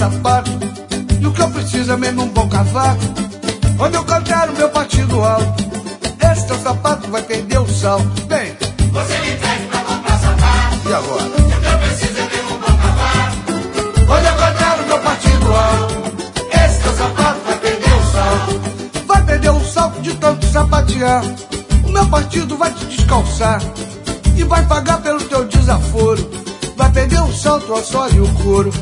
sapato. E o que eu preciso é mesmo um bom cavaco, onde eu cantar o meu partido alto. Esse teu sapato vai perder o salto. Bem, você me pede pra comprar sapato. E agora? O que eu preciso é mesmo um bom cavaco, onde eu cantar o meu partido alto. esse teu sapato vai perder o salto. Vai perder o salto de tanto sapatear. O meu partido vai te descalçar e vai pagar pelo teu desaforo. Vai perder o salto, a sola e o couro.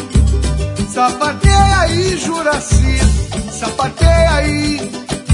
Sapateia aí, Juraci, sapateia aí,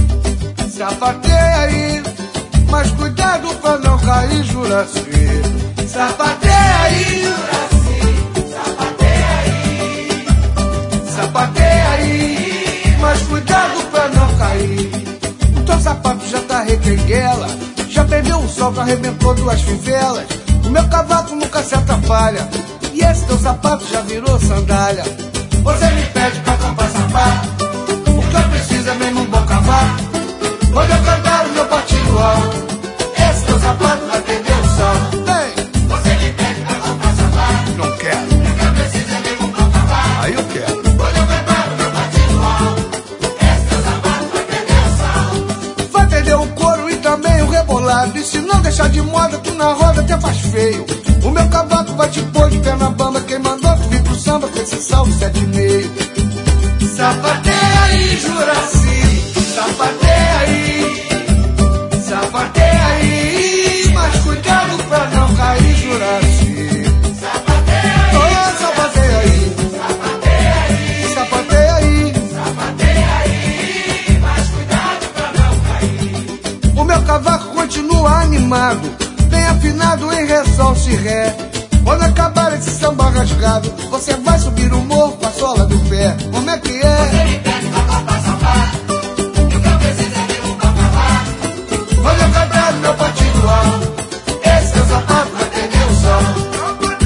sapateia aí, mas cuidado pra não cair, Juraci. Sapateia aí, Juraci, sapateia aí, sapateia aí, mas cuidado pra não cair. O teu sapato já tá requenguela, já perdeu o salto, arrebentou duas fivelas. O meu cavaco nunca se atrapalha, e esse teu sapato já virou sandália. você me pede pra comprar sapato. O que eu preciso é mesmo um bom cavaco, onde eu cantar o meu partido alto. Esse teu sapato vai perder o salto. Bem, Você me pede pra comprar sapato. não quero, O que eu preciso é mesmo um bom cavaco, aí eu quero. onde eu cantar o meu partido alto. Esse teu sapato vai perder o salto. Vai perder o couro e também o rebolado, e se não deixar de moda, tu na roda até faz feio. O meu cavaco vai te pôr de perna bamba, quem mandou tu vir pro samba com esse salto 7,5. Sapateia aí, Juraci, sapateia aí, sapateia aí, mas cuidado pra não cair, Juraci. Sapateia aí, Oh, sapateia aí, sapateia aí, sapateia aí. sapateia aí, mas cuidado pra não cair. O meu cavaco continua animado, bem afinado em ré, sol, si, ré. Quando acabar esse samba rasgado, você vai subir o morro com a sola do pé. Como é que Você é? me pede pra comprar sapato. E o que eu preciso é mesmo um bom cavaco, Quando eu cantar o meu partido alto, esse teu sapato vai perder o salto.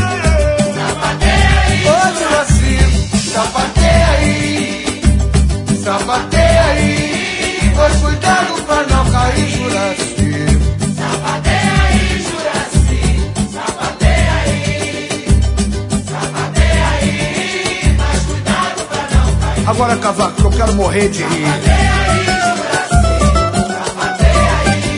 sapateia aí, Ô, Juraci, sapateia aí, sapateia aí, mas cuidado pra não cair, Juraci. sapateia aí, Juraci, sapateia aí, sapateia aí, mas cuidado pra não cair. Agora, cavaco, que eu quero morrer de rir. Sapateia aí, Juraci, sapateia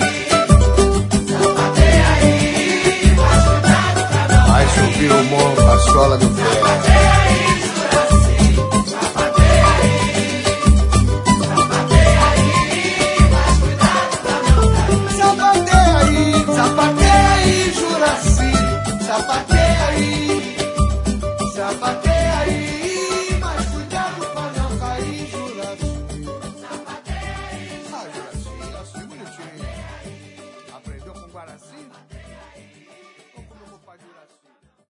aí, sapateia aí, mas cuidado pra não Vai subir o morro com a sola do pé.